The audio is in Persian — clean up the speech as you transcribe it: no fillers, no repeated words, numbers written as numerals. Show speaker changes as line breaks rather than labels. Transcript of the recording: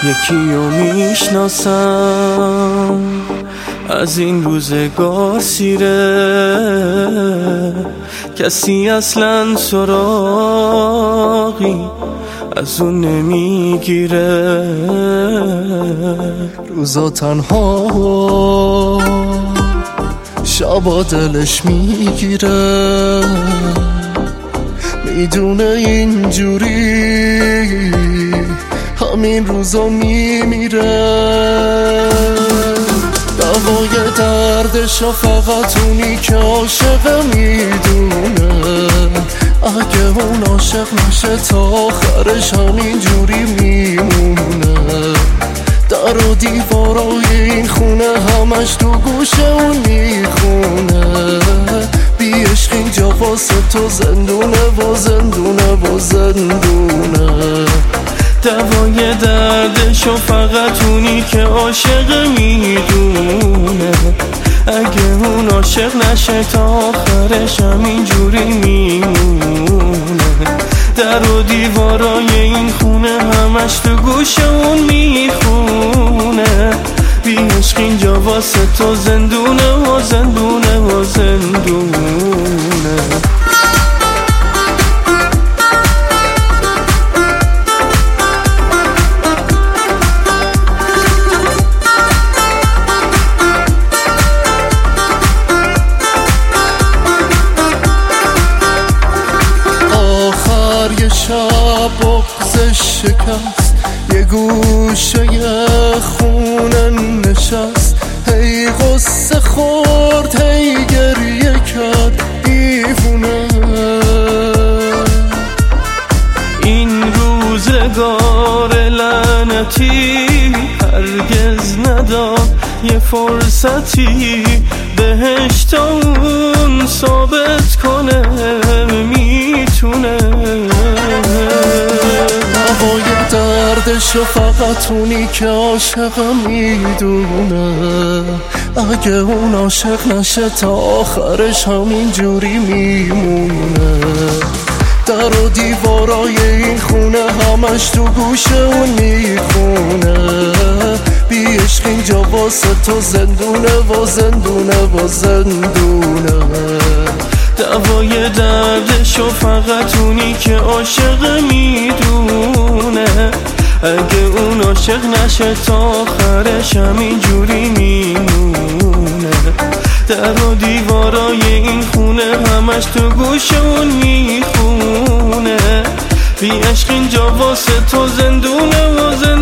یکی رو میشناسم از این روزگار سیره، کسی اصلا سراغی از اون نمیگیره.
روزا تنها شبا دلش میگیره، میدونه اینجوری همین روزا میمیره. دوای دردشو فقط اونی که عاشق میدونه، اگه اون عاشق نشه تا آخرش همینجوری میمونه. در و دیوارای این خونه همش تو گوشه اون میخونه، بی عشق اینجا واسه تو زندونه و زندونه و زندونه.
دوای دردشو فقط اونی که عاشق میدونه، اگه اون عاشق نشه تا آخرش همینجوری میمونه. در و دیوارای این خونه همش تو گوش اون میخونه، بی عشق اینجا واسه تو زندونه و زندونه و زندونه.
یه شب بغزش شکست، یه گوشه خونه نشست، هی غصه خورد هی گریه کرد دیوونه.
این روزگار لعنتی هرگز نداد یه فرصتی بهش تا اون ثابت کنه میتونه.
هوای دردشو فقط اونی که عاشق میدونه، اگه اون عاشق نشه تا آخرش همینجوری میمونه. در و دیوارای این خونه همش تو گوشه اون میخونه، بی عشق اینجا واسه تو زندونه و زندونه و زندونه.
دوای دردشو فقط اونی که عاشق میدونه، اگه اون عاشق نشه تا آخرش همینجوری میمونه. در و دیوارای این خونه همش تو گوش اون میخونه، بی عشق اینجا واسه تو زندونه و زندونه.